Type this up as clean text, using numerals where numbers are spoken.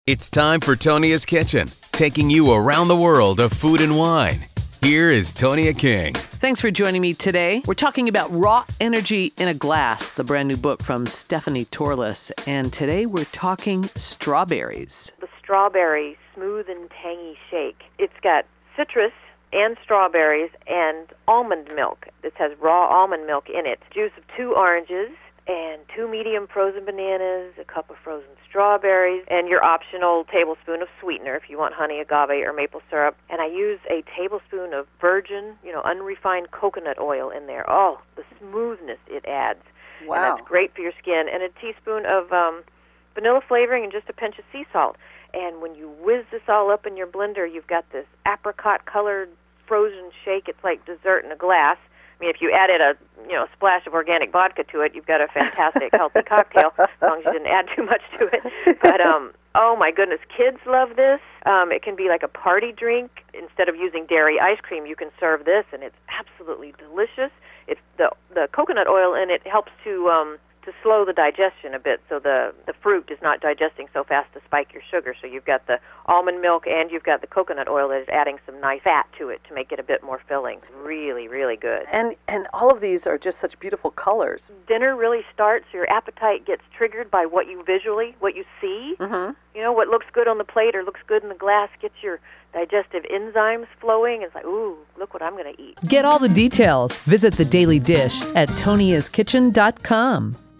It's time for Tonia's Kitchen, taking you around the world of food and wine. Here is Tonia King. Thanks for joining me today. We're talking about Raw Energy in a Glass, the brand new book from Stephanie Torles. And today we're talking strawberries. The strawberry smooth and tangy shake. It's got citrus and strawberries and almond milk. This has raw almond milk in it. Juice of 2 oranges and 2 medium frozen bananas, a cup of frozen strawberries, and your optional tablespoon of sweetener if you want honey, agave, or maple syrup. And I use a tablespoon of virgin, unrefined coconut oil in there. Oh, the smoothness it adds. Wow. And that's great for your skin. And a teaspoon of vanilla flavoring and just a pinch of sea salt. And when you whiz this all up in your blender, you've got this apricot-colored frozen shake. It's like dessert in a glass. I mean, if you added a splash of organic vodka to it, you've got a fantastic healthy cocktail, as long as you didn't add too much to it. But oh my goodness, kids love this. It can be like a party drink. Instead of using dairy ice cream, you can serve this, and it's absolutely delicious. It's the coconut oil in it helps to slow the digestion a bit, so the fruit is not digesting so fast to spike your sugar. So you've got the almond milk and you've got the coconut oil that is adding some nice fat to it to make it a bit more filling. Really, really good. And all of these are just such beautiful colors. Dinner really starts, your appetite gets triggered by what you see. Mm-hmm. What looks good on the plate or looks good in the glass gets your digestive enzymes flowing. It's like, ooh, look what I'm going to eat. Get all the details. Visit The Daily Dish at toniaskitchen.com.